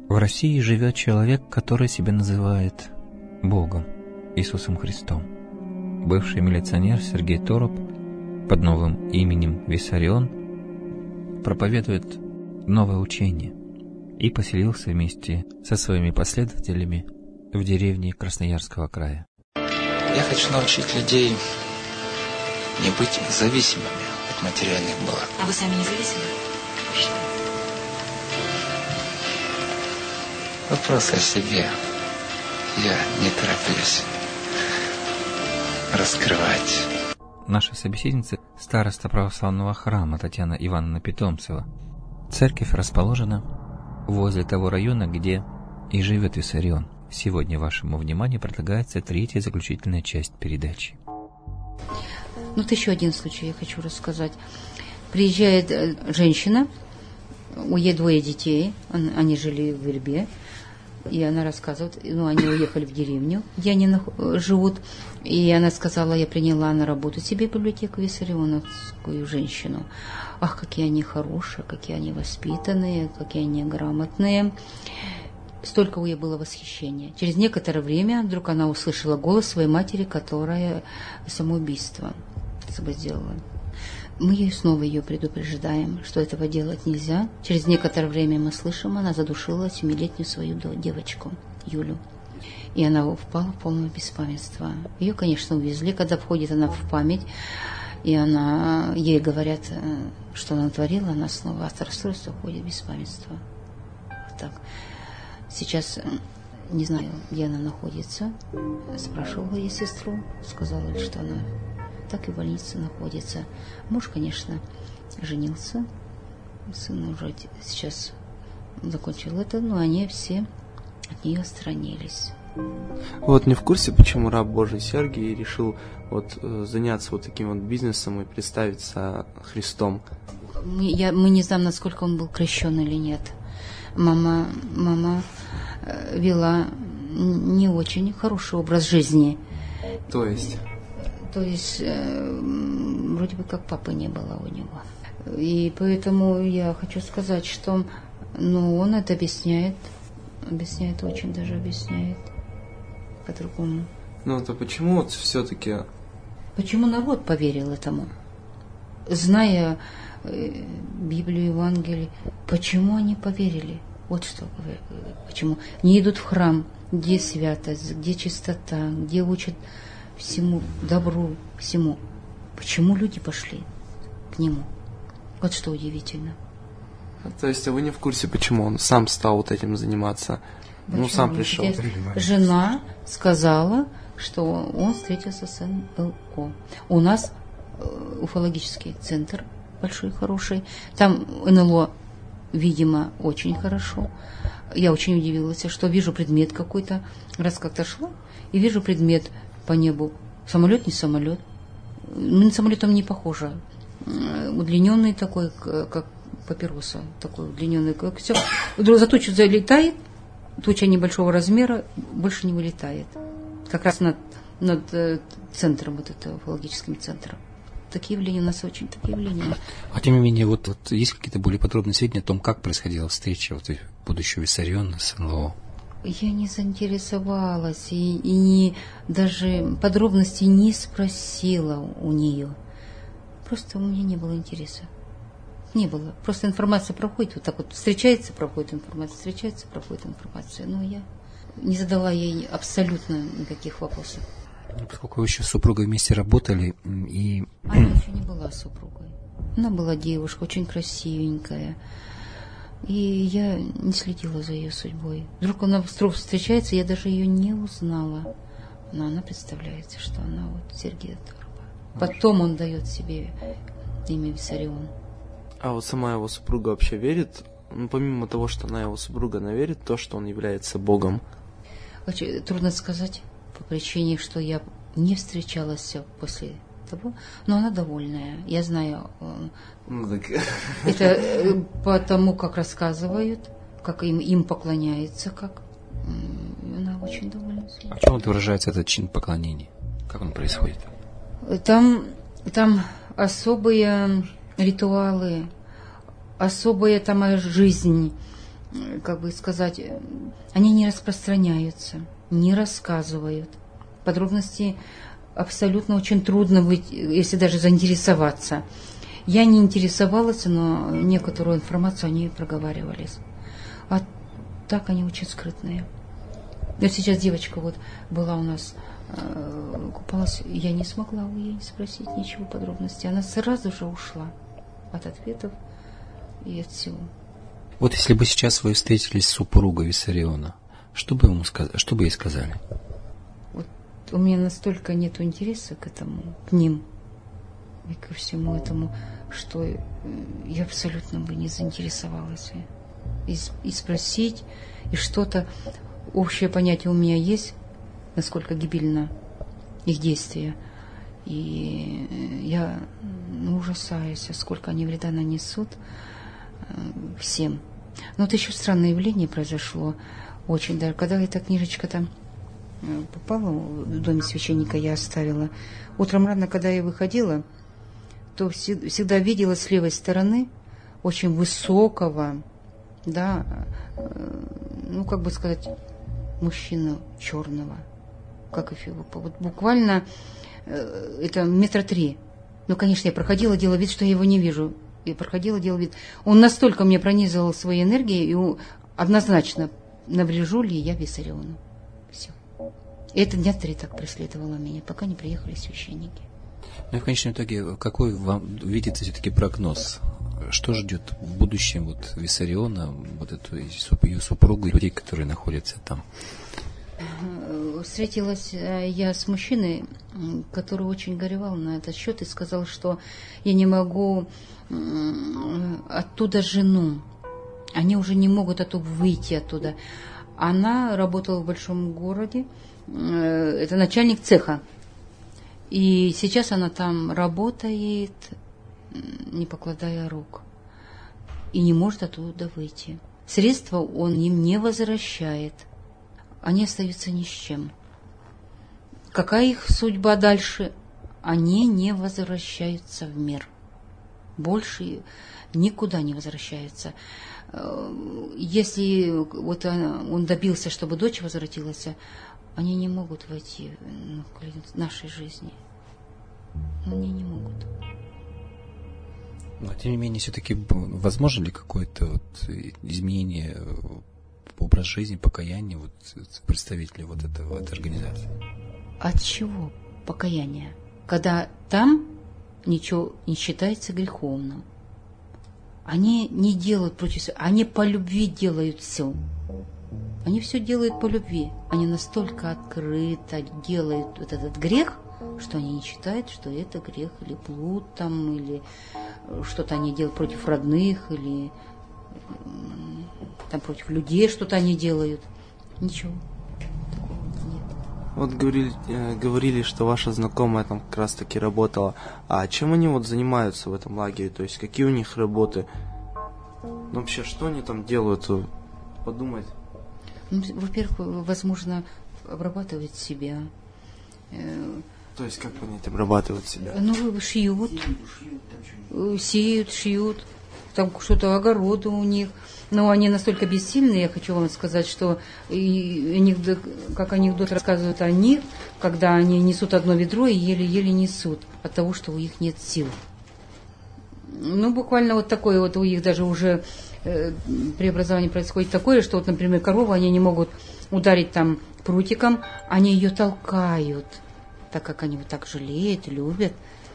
В России живет человек, который себя называет Богом, Иисусом Христом. Бывший милиционер Сергей Тороп под новым именем Виссарион проповедует новое учение и поселился вместе со своими последователями в деревне Красноярского края. Я хочу научить людей не быть зависимыми от материальных благ. А вы сами не зависимы? Вопрос о себе я не тороплюсь раскрывать. Наша собеседница – староста православного храма Татьяна Ивановна Питомцева. Церковь расположена возле того района, где и живет Виссарион. Сегодня вашему вниманию предлагается третья заключительная часть передачи. Вот еще один случай я хочу рассказать. Приезжает женщина, у ей 2 детей, они жили в Вербе, и она рассказывает, они уехали в деревню, где они живут, и она сказала, я приняла на работу себе библиотеку виссарионовскую женщину. Ах, какие они хорошие, какие они воспитанные, какие они грамотные. Столько у нее было восхищения. Через некоторое время вдруг она услышала голос своей матери, которая самоубийство сделала. Мы снова ее предупреждаем, что этого делать нельзя. Через некоторое время мы слышим, она задушила 7-летнюю свою девочку, Юлю. И она впала в полное беспамятство. Ее, конечно, увезли, когда входит она в память, и ей говорят, что она творила, она снова от расстройства входит в беспамятство. Вот так. Сейчас не знаю, где она находится. Спрашивала ей сестру, сказала, что она так и в больнице находится. Муж, конечно, женился. Сын уже сейчас закончил это, но они все от нее отстранились. Вот не в курсе, почему раб Божий Сергий решил заняться таким бизнесом и представиться Христом? Мы не знаем, насколько он был крещен или нет. Мама вела не очень хороший образ жизни. То есть, вроде бы как папы не было у него. И поэтому я хочу сказать, что он это объясняет очень даже объясняет по-другому. То почему все-таки... Почему народ поверил этому? Зная Библию, Евангелие, почему они поверили? Вот что, почему. Не идут в храм, где святость, где чистота, где учат всему, добру, всему. Почему люди пошли к нему? Вот что удивительно. То есть вы не в курсе, почему он сам стал этим заниматься? Почему? Сам пришел. Жена сказала, что он встретился с НЛО. У нас уфологический центр большой, хороший. Там НЛО, видимо, очень хорошо. Я очень удивилась, что вижу предмет какой-то. Раз как-то шла, и вижу предмет по небу. Самолет, не самолет. На самолетом не похоже. Удлиненный такой, как папироса. Такой удлиненный, как все. За тучу залетает, туча небольшого размера, больше не вылетает. Как раз над центром, этого уфологическим центром. Такие явления у нас очень такие явления. А тем не менее, вот есть какие-то более подробные сведения о том, как происходила встреча будущего Виссариона с НЛО? Я не заинтересовалась и даже подробностей не спросила у нее. Просто у меня не было интереса. Не было. Просто информация проходит, вот так вот встречается, проходит информация, встречается, проходит информация. Но я не задала ей абсолютно никаких вопросов. Поскольку вы еще с супругой вместе работали и... Она еще не была супругой. Она была девушка, очень красивенькая. И я не следила за ее судьбой. Вдруг она встречается, я даже ее не узнала. Но она представляется, что она Сергея Тороба. Потом он дает себе имя Виссарион. А вот сама его супруга вообще верит? Помимо того, что она его супруга, она верит в то, что он является Богом? Очень трудно сказать, по причине, что я не встречалась после того, но она довольная. Я знаю, это потому, как рассказывают, как им поклоняется, как она очень довольна. А в чем выражается этот чин поклонения? Как он происходит? Там особые ритуалы, особая там жизнь, как бы сказать, они не распространяются, не рассказывают. Подробности абсолютно очень трудно быть, если даже заинтересоваться. Я не интересовалась, но некоторую информацию они проговаривались. А так они очень скрытные. Вот сейчас девочка вот была у нас, купалась, я не смогла у нее спросить ничего подробностей. Она сразу же ушла от ответов и от всего. Вот если бы сейчас вы встретились с супругой Виссариона, что бы ей сказали? Вот у меня настолько нет интереса к этому, к ним и ко всему этому, что я абсолютно бы не заинтересовалась. И спросить, и что-то, общее понятие у меня есть, насколько гибельно их действия. И я ужасаюсь, сколько они вреда нанесут всем. Но вот еще странное явление произошло очень даже. Когда эта книжечка там попала в доме священника, я оставила. Утром рано, когда я выходила, то всегда видела с левой стороны очень высокого, да, ну, как бы сказать, мужчину черного, как Эфиопа. Вот буквально это 3 метра. Ну, конечно, я проходила, делала вид, что я его не вижу. И проходила, делала вид. Он настолько мне пронизывал своей энергией, и однозначно, наврежу ли я Виссариону. Все. И это 3 дня так преследовало меня, пока не приехали священники. Ну и в конечном итоге, какой вам видится все-таки прогноз? Что ждет в будущем вот Виссариона, вот эту ее супругу и людей, которые находятся там? Встретилась я с мужчиной, который очень горевал на этот счет и сказал, что я не могу оттуда жену. Они уже не могут выйти оттуда. Она работала в большом городе, это начальник цеха. И сейчас она там работает, не покладая рук. И не может оттуда выйти. Средства он им не возвращает. Они остаются ни с чем. Какая их судьба дальше? Они не возвращаются в мир. Больше никуда не возвращаются. Если вот он добился, чтобы дочь возвратилась, они не могут войти в нашей жизни. Они не могут. Но тем не менее, все-таки возможно ли какое-то вот изменение образ жизни, покаяние вот представителей вот этой организации? От чего покаяние? Когда там ничего не считается греховным. Они не делают против себя, они по любви делают все. Они все делают по любви. Они настолько открыто делают вот этот грех, что они не считают, что это грех или блуд там, или что-то они делают против родных, или там против людей что-то они делают. Ничего такого нет. Вот говорили, что ваша знакомая там как раз таки работала. А чем они вот занимаются в этом лагере? То есть какие у них работы? Ну, вообще, что они там делают? Подумать. Ну, во-первых, возможно, обрабатывать себя. То есть, как понять, обрабатывать себя? Ну, шьют, сеют, шьют. Там что-то огороды у них. Но они настолько бессильные, я хочу вам сказать, что как анекдот рассказывают о них, когда они несут одно ведро и еле-еле несут от того, что у них нет сил. Ну, буквально вот такое вот у них даже уже преобразование происходит такое, что вот, например, корову они не могут ударить там прутиком, они ее толкают, так как они вот так жалеют, любят.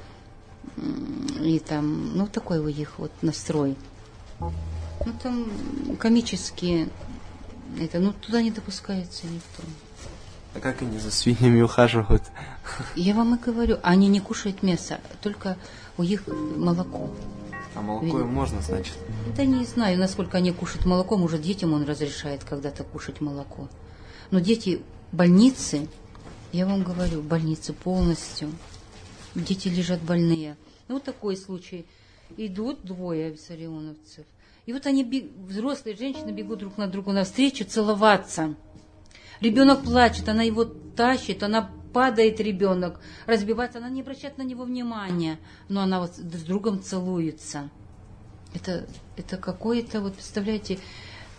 И там, ну, такой у них вот настрой. Ну, там комические, ну, туда не допускается никто. А как они за свиньями ухаживают? Я вам и говорю, они не кушают мясо, только у них молоко. А молоко им можно, значит? Да не знаю, насколько они кушают молоко, может, детям он разрешает когда-то кушать молоко. Но дети больницы, я вам говорю, больницы полностью, дети лежат больные. Ну, вот такой случай. Идут 2 виссарионовцев. И вот они, взрослые женщины, бегут друг на другу навстречу целоваться. Ребенок плачет, она его тащит, она падает, ребенок, разбивается, она не обращает на него внимания, но она вот с другом целуется. Это какое-то, вот представляете,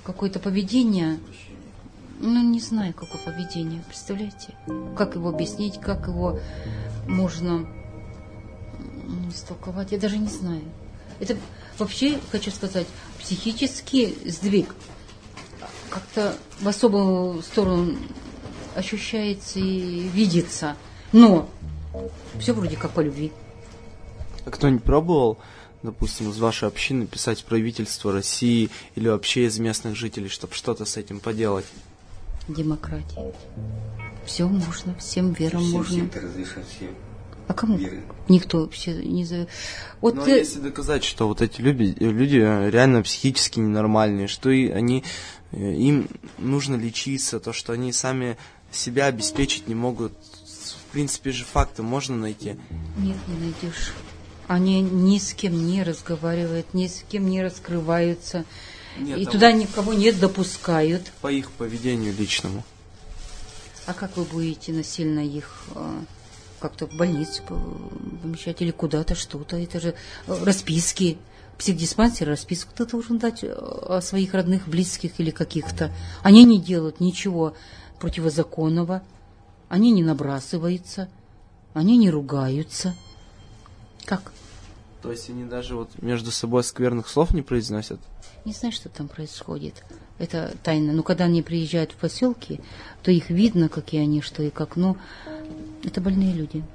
какое-то поведение, не знаю, какое поведение, представляете? Как его объяснить, как его можно истолковать, я даже не знаю. Это вообще, хочу сказать, психический сдвиг. Как-то в особую сторону ощущается и видится. Но все вроде как по любви. А кто-нибудь пробовал, допустим, из вашей общины писать в правительство России или вообще из местных жителей, чтобы что-то с этим поделать? Демократия. Все можно, всем верам всем можно. Всем разрешать всем. А кому? Веры. Никто вообще не за. Вот Но если доказать, что вот эти люди реально психически ненормальные, что им нужно лечиться, то, что они сами себя обеспечить не могут, в принципе же факты можно найти. Нет, не найдешь. Они ни с кем не разговаривают, ни с кем не раскрываются. Нет, и туда никого не допускают. По их поведению личному. А как вы будете насильно их как-то в больницу помещать или куда-то, что-то? Это же расписки. Психдиспансер расписку ты должен дать о своих родных, близких или каких-то. Они не делают ничего противозаконного. Они не набрасываются. Они не ругаются. Как? То есть они даже вот между собой скверных слов не произносят? Не знаю, что там происходит. Это тайна. Но когда они приезжают в поселки, то их видно, какие они, что и как. Но это больные люди.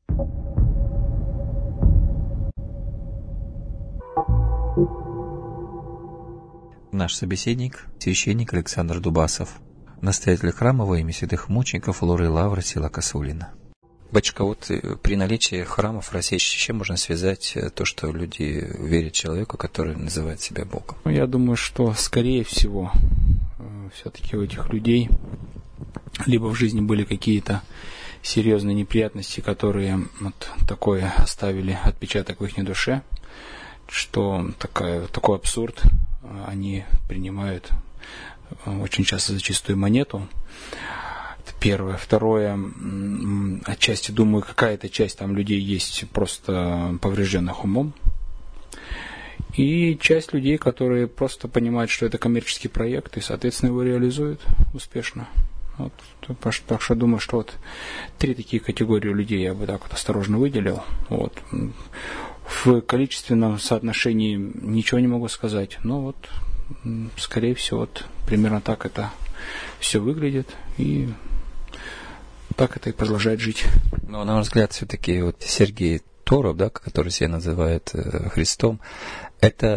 Наш собеседник – священник Александр Дубасов, настоятель храма во имя святых мучеников Лоры Лавры села Косулина. Батюшка, вот при наличии храмов в России, с чем можно связать то, что люди верят человеку, который называет себя Богом? Я думаю, что, скорее всего, все-таки у этих людей либо в жизни были какие-то серьезные неприятности, которые вот такое оставили отпечаток в их душе, что такой абсурд они принимают очень часто за чистую монету. Первое. Второе, отчасти, думаю, какая-то часть там людей есть просто поврежденных умом. И часть людей, которые просто понимают, что это коммерческий проект, и, соответственно, его реализуют успешно. Вот. Так что думаю, что вот 3 такие категории людей я бы так вот осторожно выделил. Вот. В количественном соотношении ничего не могу сказать, но вот, скорее всего, вот примерно так это все выглядит, и так это и продолжает жить. Но, на мой взгляд, все-таки вот Сергей Тороп, да, который себя называет Христом, это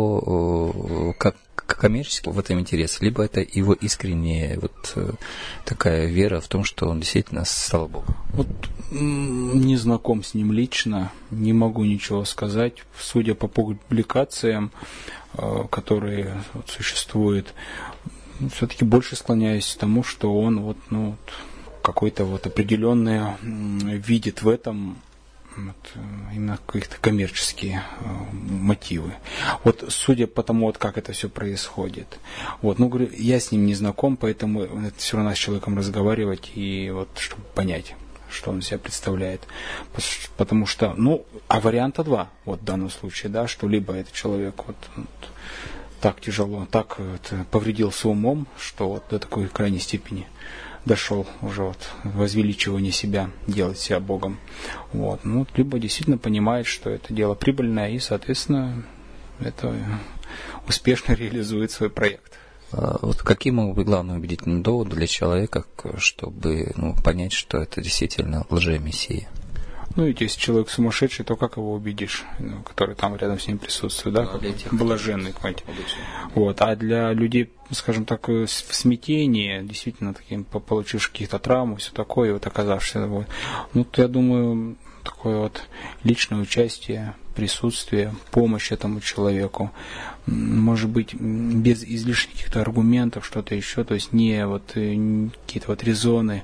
его как коммерческий в этом интерес, либо это его искренняя вот такая вера в том, что он действительно стал Богом? Вот не знаком с ним лично, не могу ничего сказать. Судя по публикациям, которые вот существуют, все-таки больше склоняюсь к тому, что он какой-то вот определенный видит в этом именно какие-то коммерческие мотивы. Вот судя по тому, вот как это все происходит. Вот, говорю, я с ним не знаком, поэтому это все равно с человеком разговаривать и вот чтобы понять, что он себя представляет. Потому что, а варианта 2, вот в данном случае, да, что либо этот человек так тяжело, так повредился умом, что вот до такой крайней степени дошел уже вот возвеличивание себя, делать себя Богом. Вот. Либо действительно понимает, что это дело прибыльное, и, соответственно, это успешно реализует свой проект. Вот какие могут быть главные убедительные доводы для человека, чтобы понять, что это действительно лжемессия? Ведь если человек сумасшедший, то как его убедишь, который там рядом с ним присутствует, да? Блаженный, понимаете. Вот. А для людей, скажем так, в смятении, действительно, таким, получивших каких-то травм, все такое, вот оказавшись, я думаю, такое вот личное участие, присутствие, помощь этому человеку, может быть, без излишних каких-то аргументов, что-то еще, то есть не какие-то резоны,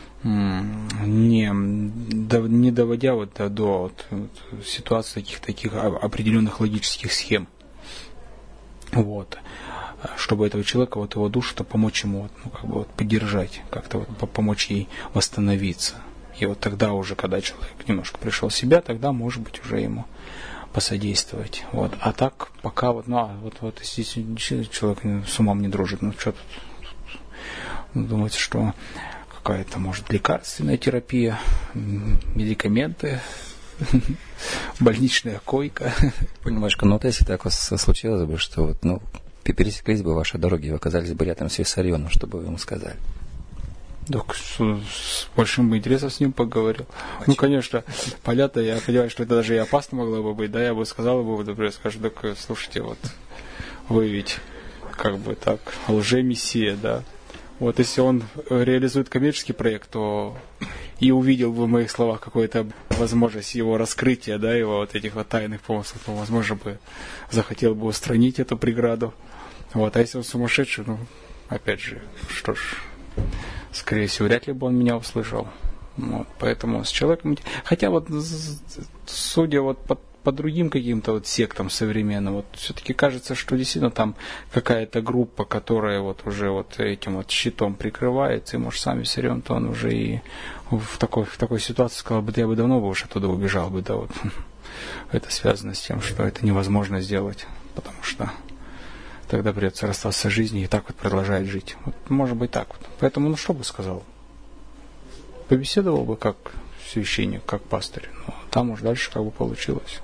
не доводя до ситуации таких определенных логических схем. Вот. Чтобы этого человека, его душу-то помочь ему, поддержать, как-то помочь ей восстановиться. И вот тогда уже, когда человек немножко пришел в себя, тогда, может быть, уже ему посодействовать. Вот. А так, пока вот, если человек с умом не дружит, что тут думаете, что какая-то, может, лекарственная терапия, медикаменты, больничная койка. Понимаешь, вот если так у вас случилось бы, что пересеклись бы ваши дороги, вы оказались бы рядом с Виссарионом, что бы вы ему сказали? Так, с большим интересом с ним поговорил. Почему? Конечно, понятно, я понимаю, что это даже и опасно могло бы быть, да, я бы сказал ему, например, скажу, так, слушайте, вы ведь так, лже-мессия, да. Если он реализует коммерческий проект, то и увидел бы в моих словах какую-то возможность его раскрытия, да, его этих тайных помыслов, то, возможно, бы захотел бы устранить эту преграду. А если он сумасшедший, опять же, что ж, скорее всего, вряд ли бы он меня услышал. Поэтому с человеком... Хотя судя по другим каким-то сектам современным, все-таки кажется, что действительно там какая-то группа, которая уже этим щитом прикрывается, и, может, сам Виссарион-то он уже и в такой ситуации сказал бы, я бы давно бы уж оттуда убежал бы, да, это связано с тем, что это невозможно сделать, потому что тогда придется расстаться с жизнью и так продолжать жить. Может быть так. Поэтому, что бы сказал? Побеседовал бы как священник, как пастырь. Там уж дальше получилось.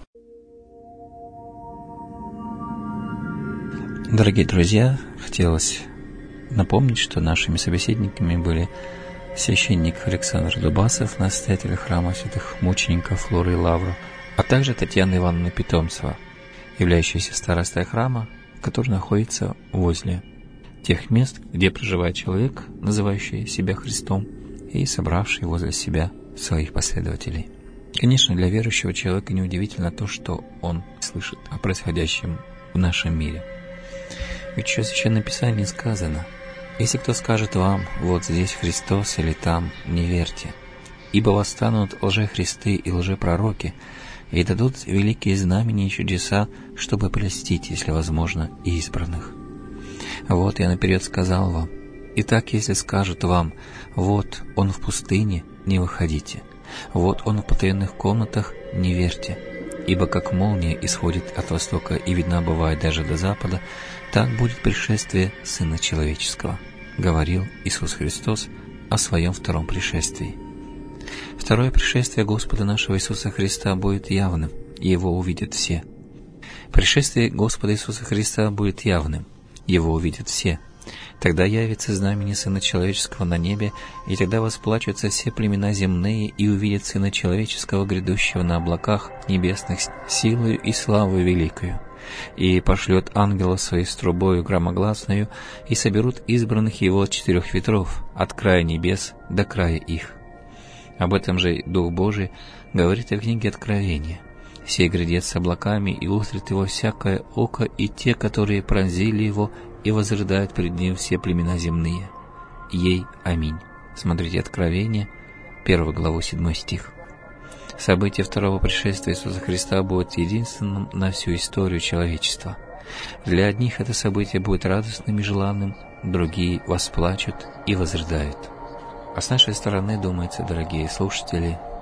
Дорогие друзья, хотелось напомнить, что нашими собеседниками были священник Александр Дубасов, настоятель храма святых мучеников Флоры и Лавру, а также Татьяна Ивановна Питомцева, являющаяся старостой храма, который находится возле тех мест, где проживает человек, называющий себя Христом, и собравший возле себя своих последователей. Конечно, для верующего человека неудивительно то, что он слышит о происходящем в нашем мире. Ведь еще в Священном Писании сказано: «Если кто скажет вам, вот здесь Христос или там, не верьте, ибо восстанут лжехристы и лжепророки, и дадут великие знамения и чудеса, чтобы прельстить, если возможно, и избранных. Вот я наперед сказал вам. Итак, если скажут вам, вот он в пустыне, не выходите, вот он в потаенных комнатах, не верьте, ибо как молния исходит от востока и видна бывает даже до запада, так будет пришествие Сына Человеческого», говорил Иисус Христос о Своем втором пришествии. Второе пришествие Господа нашего Иисуса Христа будет явным, и Его увидят все. Пришествие Господа Иисуса Христа будет явным, Его увидят все. Тогда явится знамение Сына Человеческого на небе, и тогда восплачутся все племена земные, и увидят Сына Человеческого, грядущего на облаках небесных, силою и славою великою. И пошлет ангела своей с трубою громогласною, и соберут избранных Его от 4 ветров, от края небес до края их. Об этом же Дух Божий говорит в книге Откровения: «Сей грядет с облаками, и узрит Его всякое око, и те, которые пронзили Его, и возрыдают пред Ним все племена земные. Ей аминь». Смотрите Откровение, 1 главу, 7 стих. Событие второго пришествия Иисуса Христа будет единственным на всю историю человечества. Для одних это событие будет радостным и желанным, другие восплачут и возрыдают. А с нашей стороны, думается, дорогие слушатели,